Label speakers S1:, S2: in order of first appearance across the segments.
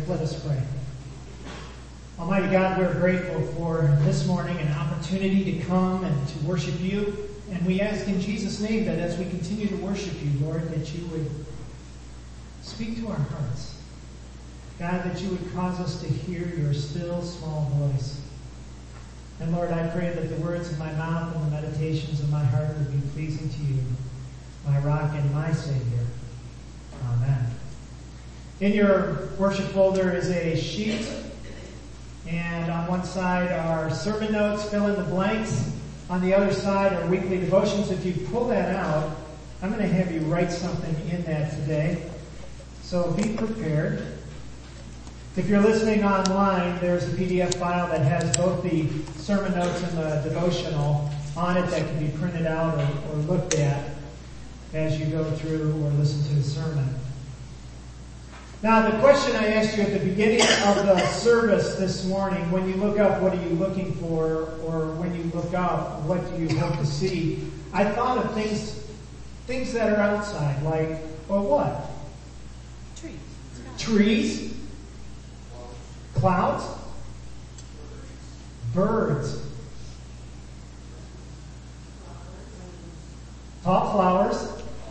S1: Let us pray. Almighty God, we're grateful for this morning an opportunity to come and to worship you. And we ask in Jesus' name that as we continue to worship you, Lord, that you would speak to our hearts. God, that you would cause us to hear your still small voice. And Lord, I pray that the words of my mouth and the meditations of my heart would be pleasing to you, my rock and my Savior. Amen. In your worship folder is a sheet, and on one side are sermon notes, fill in the blanks. On the other side are weekly devotions. If you pull that out, I'm going to have you write something in that today. So be prepared. If you're listening online, there's a PDF file that has both the sermon notes and the devotional on it that can be printed out or looked at as you go through or listen to the sermon. Now, the question I asked you at the beginning of the service this morning, when you look up, what are you looking for? Or when you look up, what do you hope to see? I thought of things that are outside, like, well, what?
S2: Trees.
S1: Trees? Clouds? Birds? Tall flowers?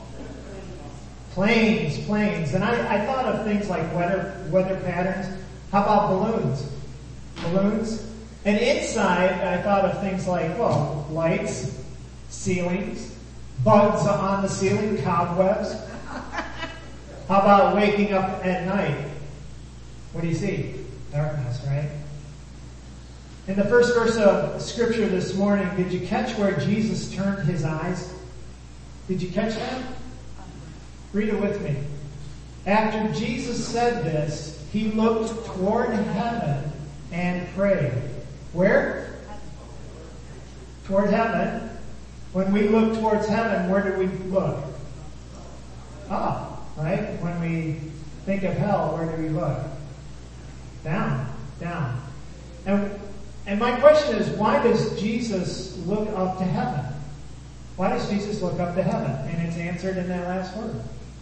S1: Planes. And I thought of things like weather patterns. How about balloons? And inside, I thought of things like, well, lights, ceilings, bugs on the ceiling, cobwebs. How about waking up at night? What do you see? Darkness, right? In the first verse of Scripture this morning, did you catch where Jesus turned his eyes? Did you catch that? Read it with me. After Jesus said this, he looked toward heaven and prayed. Where? Toward heaven. When we look towards heaven, where do we look? Up, right? When we think of hell, where do we look? Down. And my question is, why does Jesus look up to heaven? Why does Jesus look up to heaven? And it's answered in that last word.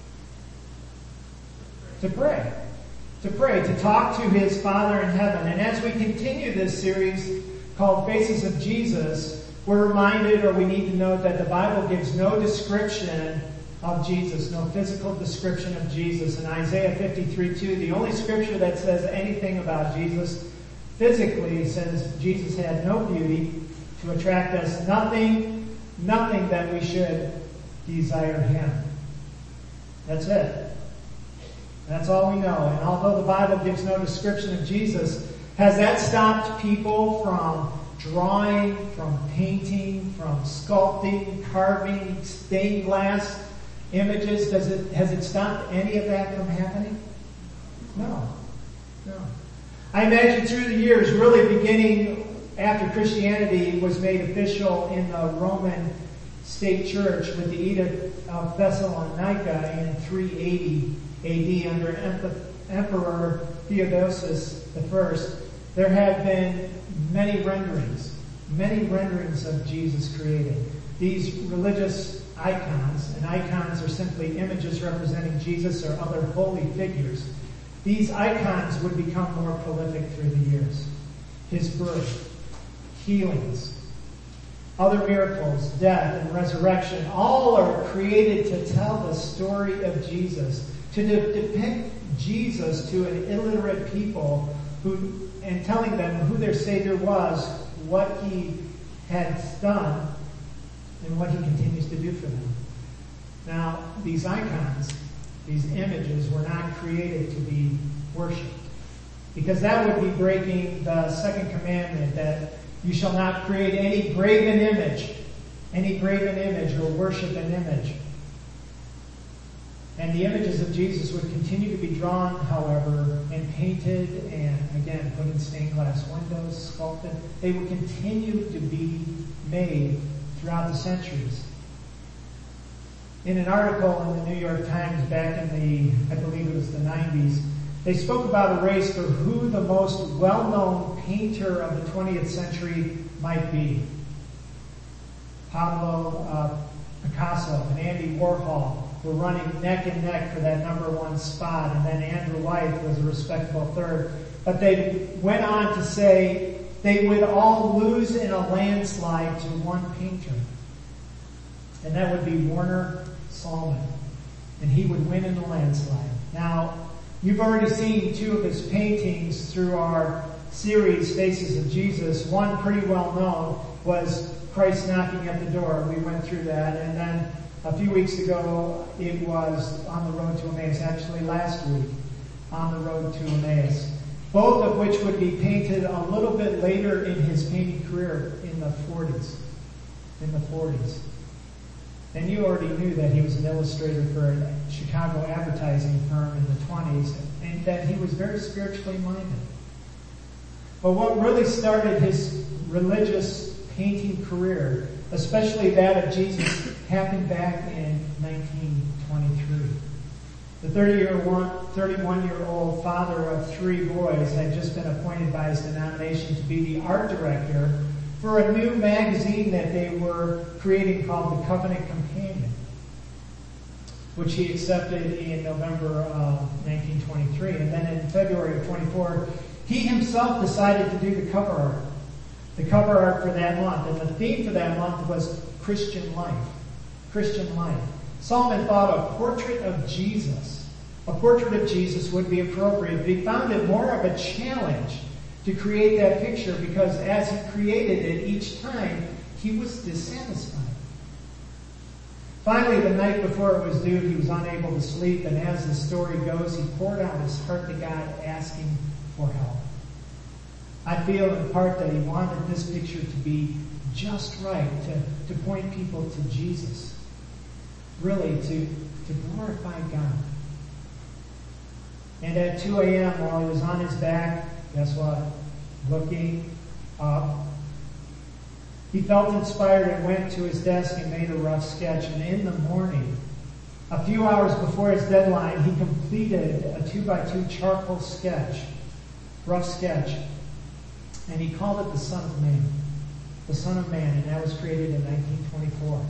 S1: To pray, to talk to his Father in heaven. And as we continue this series called Faces of Jesus, we're reminded, or we need to note, that the Bible gives no description of Jesus, no physical description of Jesus. In Isaiah 53:2, the only scripture that says anything about Jesus physically says Jesus had no beauty to attract us, nothing that we should desire him. That's it. That's all we know. And although the Bible gives no description of Jesus, has that stopped people from drawing, from painting, from sculpting, carving, stained glass images? Has it stopped any of that from happening? No. I imagine through the years, really beginning after Christianity was made official in the Roman State Church with the Edict of Thessalonica in 380 AD under Emperor Theodosius I, there have been many renderings of Jesus created. These religious icons, and icons are simply images representing Jesus or other holy figures. These icons would become more prolific through the years. His birth, healings, other miracles, death, and resurrection, all are created to tell the story of Jesus, to depict Jesus to an illiterate people and telling them who their Savior was, what he had done, and what he continues to do for them. Now, these icons, these images, were not created to be worshipped, because that would be breaking the second commandment, that you shall not create any graven image or worship an image. And the images of Jesus would continue to be drawn, however, and painted and, again, put in stained glass windows, sculpted. They would continue to be made throughout the centuries. In an article in the New York Times back in I believe it was the 90s, they spoke about a race for who the most well-known painter of the 20th century might be. Pablo Picasso and Andy Warhol, were running neck and neck for that number one spot, and then Andrew White was a respectable third. But they went on to say they would all lose in a landslide to one painter. And that would be Warner Sallman. And he would win in the landslide. Now, you've already seen two of his paintings through our series, Faces of Jesus. One pretty well known was Christ Knocking at the Door. We went through that. And then a few weeks ago, it was On the Road to Emmaus. Actually, last week, On the Road to Emmaus. Both of which would be painted a little bit later in his painting career, in the 40s. And you already knew that he was an illustrator for a Chicago advertising firm in the 20s, and that he was very spiritually minded. But what really started his religious painting career, especially that of Jesus, happened back in 1923. The 31-year-old father of three boys had just been appointed by his denomination to be the art director for a new magazine that they were creating called The Covenant Companion, which he accepted in November of 1923. And then in February of 24, he himself decided to do the cover art. The cover art for that month. And the theme for that month was Christian life. Christian life. Sallman thought a portrait of Jesus would be appropriate, but he found it more of a challenge to create that picture because as he created it each time, he was dissatisfied. Finally, the night before it was due, he was unable to sleep, and as the story goes, he poured out his heart to God asking for help. I feel in part that he wanted this picture to be just right, to point people to Jesus. Really, to glorify God. And at 2 a.m., while he was on his back, guess what? Looking up, he felt inspired and went to his desk and made a rough sketch. And in the morning, a few hours before his deadline, he completed a 2x2 charcoal sketch, rough sketch. And he called it The Son of Man. The Son of Man, and that was created in 1924.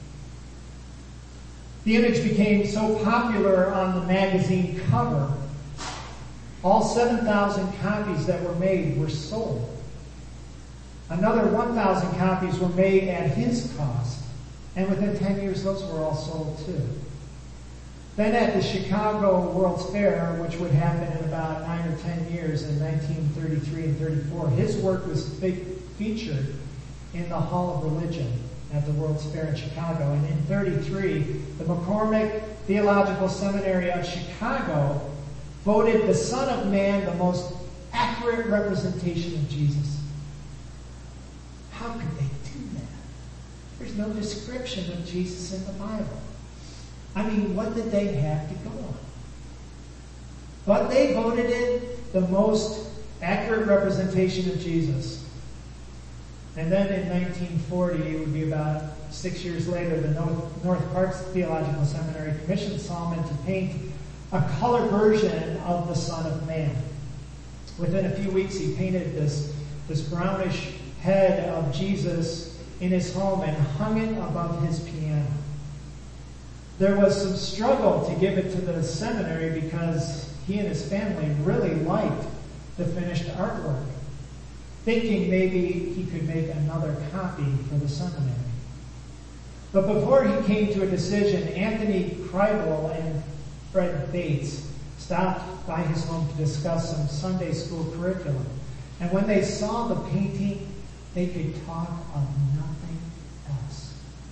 S1: The image became so popular on the magazine cover, all 7,000 copies that were made were sold. Another 1,000 copies were made at his cost, and within 10 years those were all sold too. Then at the Chicago World's Fair, which would happen in about 9 or 10 years in 1933 and 34, his work was featured in the Hall of Religion at the World's Fair in Chicago. And in 33, the McCormick Theological Seminary of Chicago voted the Son of Man the most accurate representation of Jesus. How could they do that? There's no description of Jesus in the Bible. I mean, what did they have to go on? But they voted it the most accurate representation of Jesus. And then in 1940, it would be about 6 years later, the North Parks Theological Seminary commissioned Sallman to paint a color version of the Son of Man. Within a few weeks, he painted this brownish head of Jesus in his home and hung it above his piano. There was some struggle to give it to the seminary because he and his family really liked the finished artwork, thinking maybe he could make another copy for the seminary. But before he came to a decision, Anthony Kribel and Fred Bates stopped by his home to discuss some Sunday school curriculum. And when they saw the painting, they could talk of nothing else.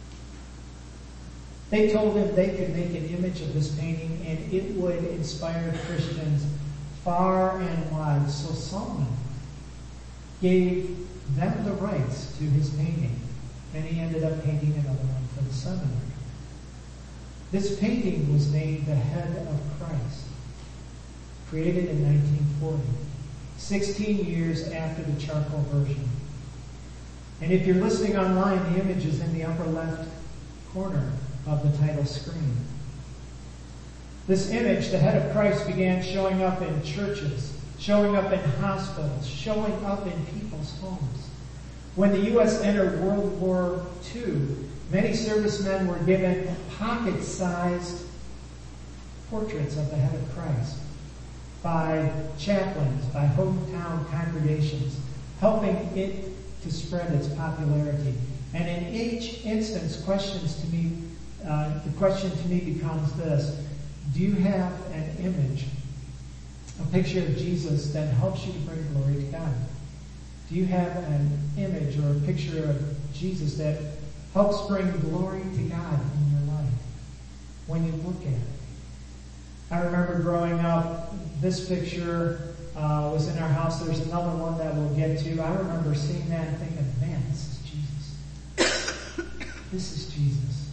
S1: They told him they could make an image of this painting and it would inspire Christians far and wide. So Sallman gave them the rights to his painting, and he ended up painting another one for the seminary. This painting was named The Head of Christ, created in 1940, 16 years after the charcoal version. And if you're listening online, the image is in the upper left corner of the title screen. This image, the Head of Christ, began showing up in churches, showing up in hospitals, showing up in people's homes. When the U.S. entered World War II, many servicemen were given pocket-sized portraits of the head of Christ by chaplains, by hometown congregations, helping it to spread its popularity. And in each instance, the question to me becomes this: do you have an image, a picture of Jesus that helps you to bring glory to God? Do you have an image or a picture of Jesus that helps bring glory to God in your life when you look at it? I remember growing up, this picture was in our house. There's another one that we'll get to. I remember seeing that and thinking, man, this is Jesus. This is Jesus.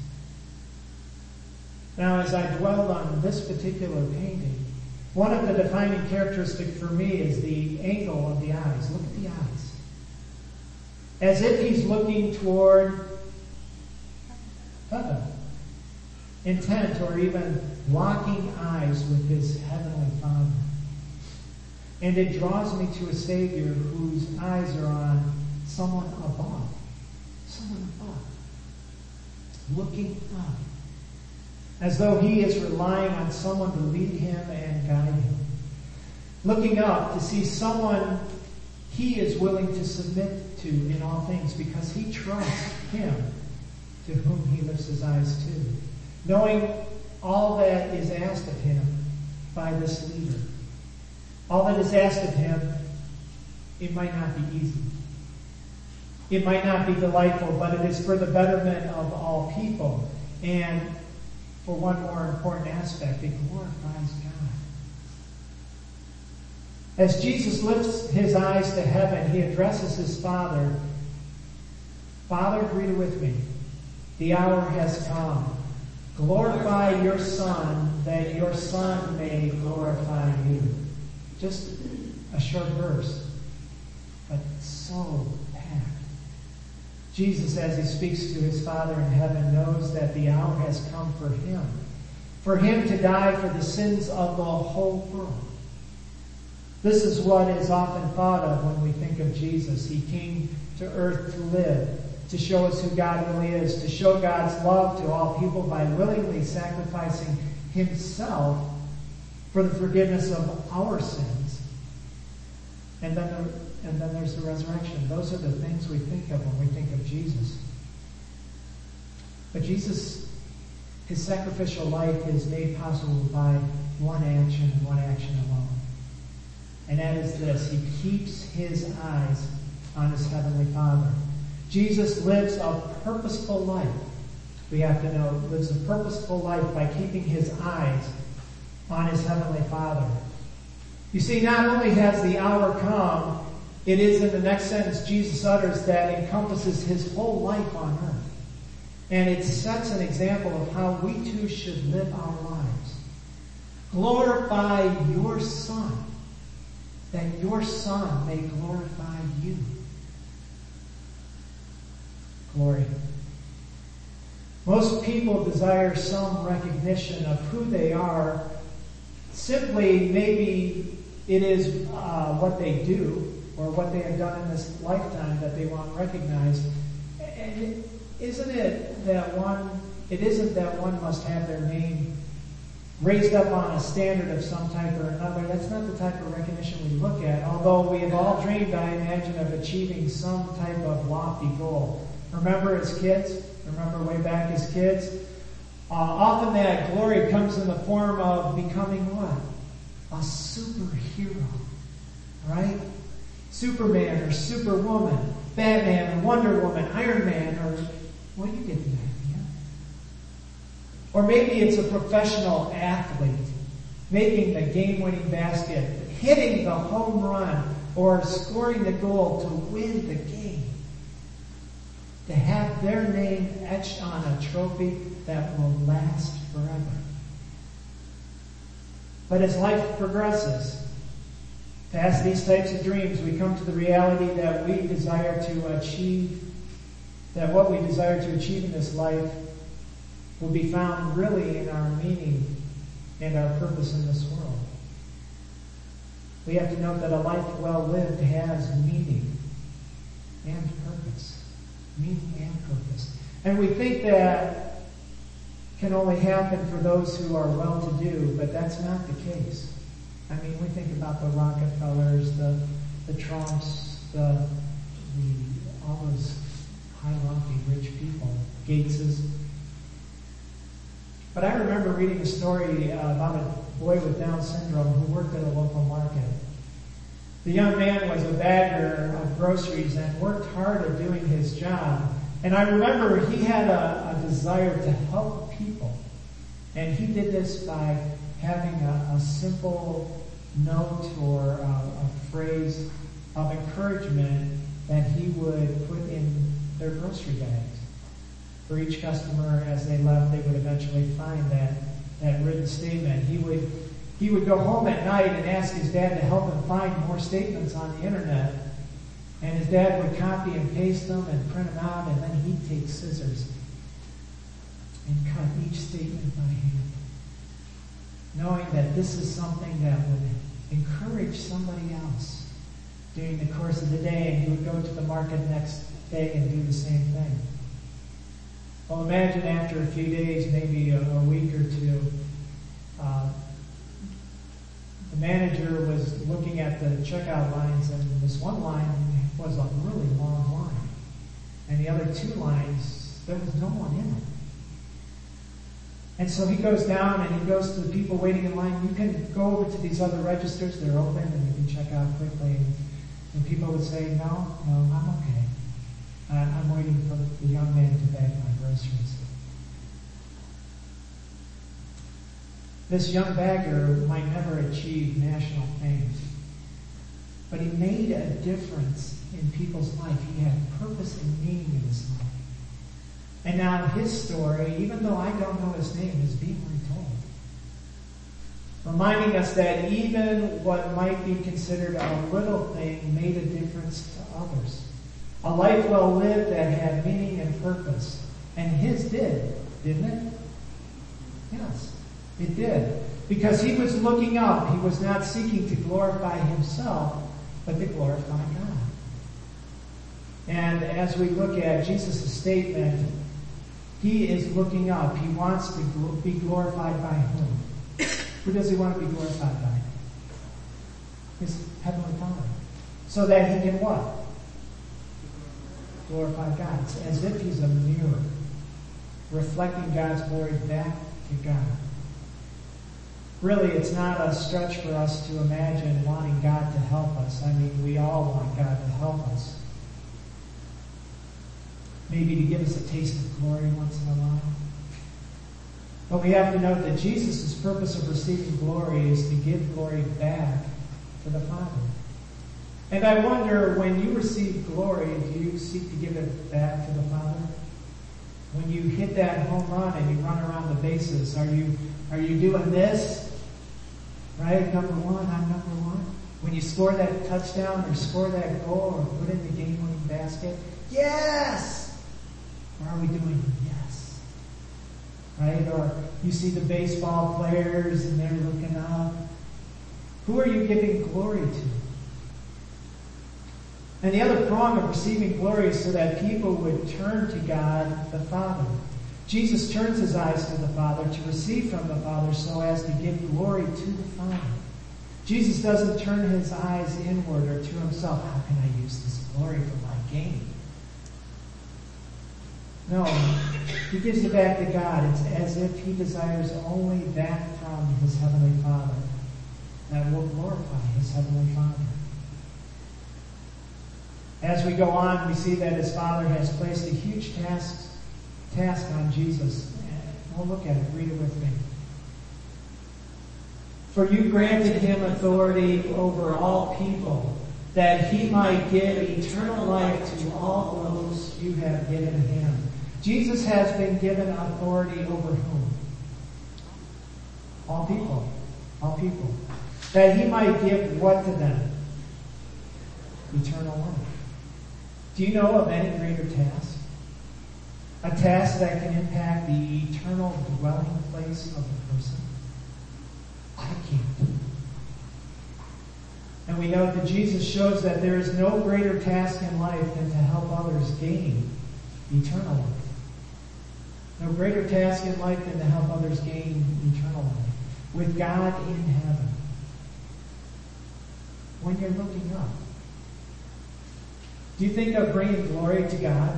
S1: Now, as I dwelled on this particular painting, one of the defining characteristics for me is the angle of the eyes. Look at the eyes. As if he's looking toward heaven, intent or even locking eyes with his heavenly Father. And it draws me to a Savior whose eyes are on someone above. Someone above. Looking up. As though he is relying on someone to lead him and guide him. Looking up to see someone he is willing to submit to in all things because he trusts him to whom he lifts his eyes to. Knowing all that is asked of him by this leader. All that is asked of him, it might not be easy. It might not be delightful, but it is for the betterment of all people. And for one more important aspect, it glorifies God. As Jesus lifts his eyes to heaven, he addresses his Father. Father, read it with me. The hour has come. Glorify your Son, that your Son may glorify you. Just a short verse, but so packed. Jesus, as he speaks to his Father in heaven, knows that the hour has come for him to die for the sins of the whole world. This is what is often thought of when we think of Jesus. He came to earth to live, to show us who God really is, to show God's love to all people by willingly sacrificing himself for the forgiveness of our sins. And then there's the resurrection. Those are the things we think of when we think of Jesus. But Jesus, his sacrificial life is made possible by one action alone. And that is this: he keeps his eyes on his heavenly Father. Jesus lives a purposeful life. We have to know, lives a purposeful life by keeping his eyes on his heavenly Father. You see, not only has the hour come, it is in the next sentence Jesus utters that encompasses his whole life on earth. And it sets an example of how we too should live our lives. Glorify your Son, that your Son may glorify you. Glory. Most people desire some recognition of who they are. Simply, maybe it is what they do or what they have done in this lifetime that they want recognized. And isn't that one must have their name raised up on a standard of some type or another. That's not the type of recognition we look at, although we have all dreamed, I imagine, of achieving some type of lofty goal. Remember as kids? Remember way back as kids? Often that glory comes in the form of becoming what? A superhero. Right? Superman or Superwoman, Batman or Wonder Woman, Iron Man, or well, you get the idea. Or maybe it's a professional athlete making the game-winning basket, hitting the home run, or scoring the goal to win the game. To have their name etched on a trophy that will last forever. But as life progresses, past these types of dreams, we come to the reality that we desire to achieve, that what we desire to achieve in this life will be found really in our meaning and our purpose in this world. We have to note that a life well lived has meaning and purpose. Meaning and purpose. And we think that can only happen for those who are well-to-do, but that's not the case. I mean, we think about the Rockefellers, the Trumps, all those high-lofty rich people, Gateses. But I remember reading a story about a boy with Down syndrome who worked at a local market. The young man was a bagger of groceries and worked hard at doing his job. And I remember he had a desire to help people. And he did this by having a simple note or a phrase of encouragement that he would put in their grocery bags. For each customer, as they left, they would eventually find that written statement. He would go home at night and ask his dad to help him find more statements on the internet. And his dad would copy and paste them and print them out, and then he'd take scissors and cut each statement by hand, knowing that this is something that would encourage somebody else during the course of the day, and he would go to the market next day and do the same thing. Well, imagine after a few days, maybe a week or two, the manager was looking at the checkout lines, and this one line was a really long line. And the other two lines, there was no one in them. And so he goes down and he goes to the people waiting in line. You can go over to these other registers. They're open and you can check out quickly. And people would say, no, I'm okay. I'm waiting for the young man to bag my groceries. This young bagger might never achieve national fame, but he made a difference in people's life. He had purpose and meaning in his life. And now his story, even though I don't know his name, is being retold, reminding us that even what might be considered a little thing made a difference to others. A life well lived that had meaning and purpose. And his did, didn't it? Yes, it did. Because he was looking up. He was not seeking to glorify himself, but to glorify God. And as we look at Jesus' statement, he is looking up. He wants to be glorified by whom? Who does he want to be glorified by? His Heavenly Father. So that he can what? Glorify God. It's as if he's a mirror, reflecting God's glory back to God. Really, it's not a stretch for us to imagine wanting God to help us. I mean, we all want God to help us. Maybe to give us a taste of glory once in a while. But we have to note that Jesus' purpose of receiving glory is to give glory back to the Father. And I wonder, when you receive glory, do you seek to give it back to the Father? When you hit that home run and you run around the bases, are you doing this? Right? Number one, I'm number one. When you score that touchdown or score that goal or put in the game-winning basket, yes! Or are we doing yes? Right? Or you see the baseball players and they're looking up. Who are you giving glory to? And the other prong of receiving glory is so that people would turn to God the Father. Jesus turns his eyes to the Father to receive from the Father so as to give glory to the Father. Jesus doesn't turn his eyes inward or to himself. How can I use this glory for my gain? No, he gives it back to God. It's as if he desires only that from his Heavenly Father that will glorify his Heavenly Father. As we go on, we see that his Father has placed a huge task on Jesus. We'll look at it. Read it with me. For you granted him authority over all people, that he might give eternal life to all those you have given him. Jesus has been given authority over whom? All people. All people. That he might give what to them? Eternal life. Do you know of any greater task? A task that can impact the eternal dwelling place of the person? I can't. And we know that Jesus shows that there is no greater task in life than to help others gain eternal life. No greater task in life than to help others gain eternal life with God in heaven. When you're looking up, do you think of bringing glory to God?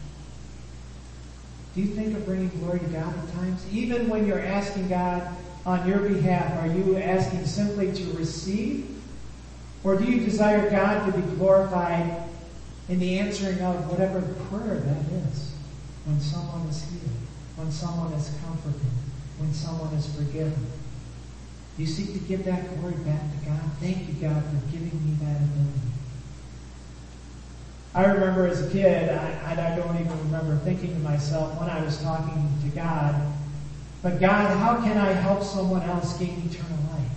S1: Do you think of bringing glory to God at times? Even when you're asking God on your behalf, are you asking simply to receive? Or do you desire God to be glorified in the answering of whatever prayer that is? When someone is healed, when someone is comforted, when someone is forgiven. You seek to give that glory back to God. Thank you, God, for giving me that ability. I remember as a kid, I don't even remember thinking to myself when I was talking to God, but God, how can I help someone else gain eternal life?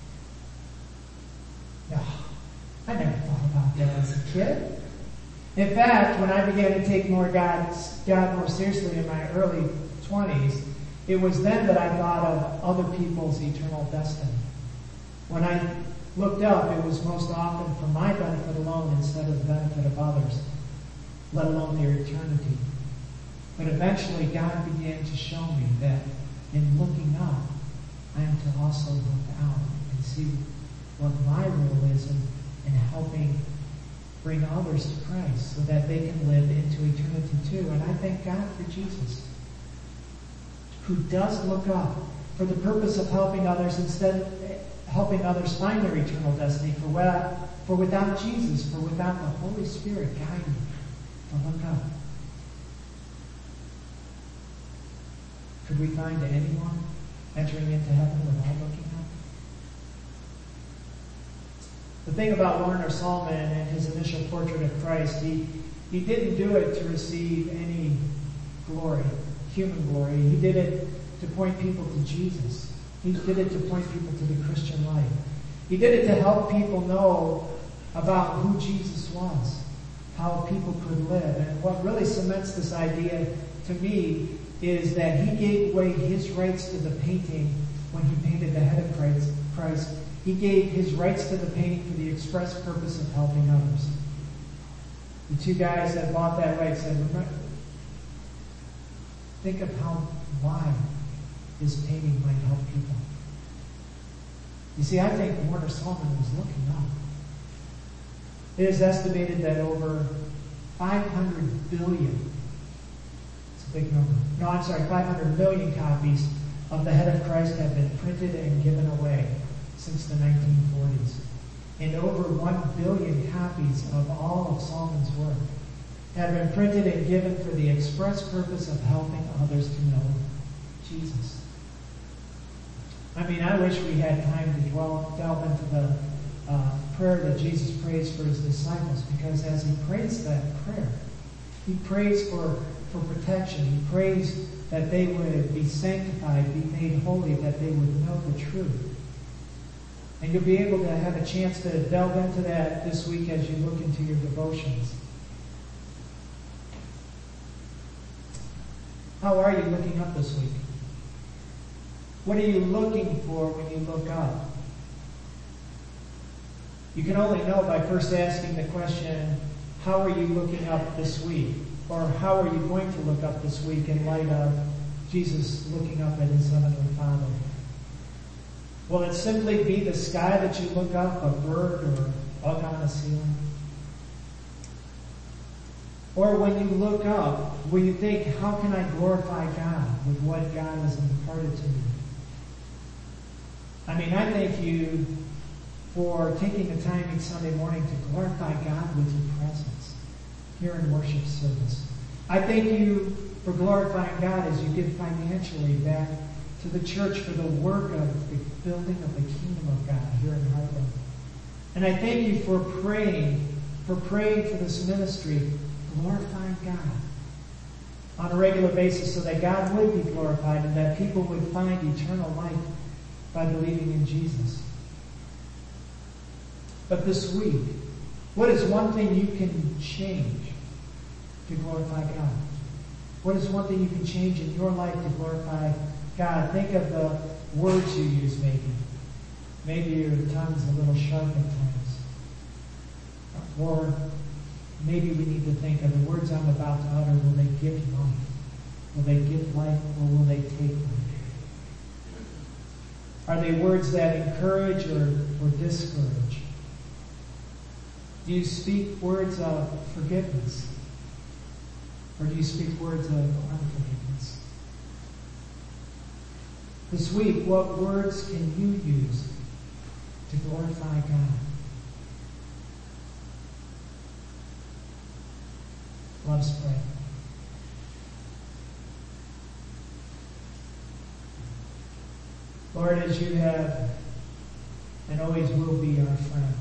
S1: No, I never thought about that as a kid. In fact, when I began to take God more seriously in my early 20s, it was then that I thought of other people's eternal destiny. When I looked up, it was most often for my benefit alone instead of the benefit of others, let alone their eternity. But eventually God began to show me that in looking up, I am to also look out and see what my role is in helping bring others to Christ so that they can live into eternity too. And I thank God for Jesus, who does look up for the purpose of helping others helping others find their eternal destiny. For without Jesus, for without the Holy Spirit guiding to look up, could we find anyone entering into heaven without looking up? The thing about Werner Salman and his initial portrait of Christ, he didn't do it to receive any glory, human glory. He did it to point people to Jesus. He did it to point people to the Christian life. He did it to help people know about who Jesus was, how people could live. And what really cements this idea to me is that he gave away his rights to the painting when he painted the head of Christ. He gave his rights to the painting for the express purpose of helping others. The two guys that bought that right said, remember, think of how wide this painting might help people. You see, I think Werner Salman was looking up. It is estimated that over 500 billion, it's a big number, 500 million copies of the head of Christ have been printed and given away since the 1940s. And over 1 billion copies of all of Salman's work have been printed and given for the express purpose of helping others to know Jesus. I mean, I wish we had time to delve into the prayer that Jesus prays for his disciples, because as he prays that prayer, he prays for protection. He prays that they would be sanctified, be made holy, that they would know the truth. And you'll be able to have a chance to delve into that this week as you look into your devotions. How are you looking up this week? What are you looking for when you look up? You can only know by first asking the question, how are you looking up this week? Or how are you going to look up this week in light of Jesus looking up at his heavenly Father? Will it simply be the sky that you look up, a bird or a bug on the ceiling? Or when you look up, will you think, how can I glorify God with what God has imparted to me? I mean, I thank you for taking the time each Sunday morning to glorify God with your presence here in worship service. I thank you for glorifying God as you give financially back to the church for the work of the building of the kingdom of God here in Heartland. And I thank you for praying for this ministry, glorifying God on a regular basis so that God would be glorified and that people would find eternal life by believing in Jesus. But this week, what is one thing you can change to glorify God? What is one thing you can change in your life to glorify God? Think of the words you use maybe. Maybe your tongue's a little sharp at times. Or maybe we need to think of the words I'm about to utter, will they give life? Will they give life or will they take life? Are they words that encourage or discourage? Do you speak words of forgiveness? Or do you speak words of unforgiveness? This week, what words can you use to glorify God? Let us pray. Lord, as you have and always will be our friend,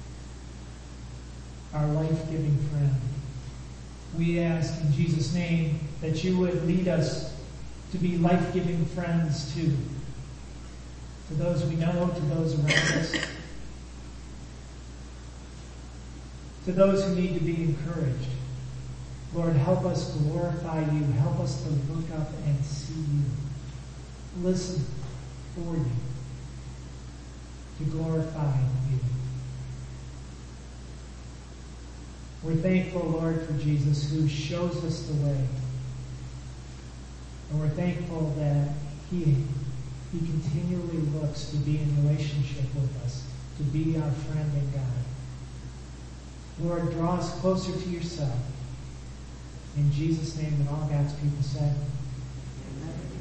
S1: our life-giving friend, we ask in Jesus' name that you would lead us to be life-giving friends too, to those we know, to those around us, to those who need to be encouraged. Lord, help us glorify you. Help us to look up and see you. Listen for you, to glorify you. We're thankful, Lord, for Jesus who shows us the way. And we're thankful that He continually looks to be in relationship with us, to be our friend and God. Lord, draw us closer to yourself. In Jesus' name, and all God's people said, Amen.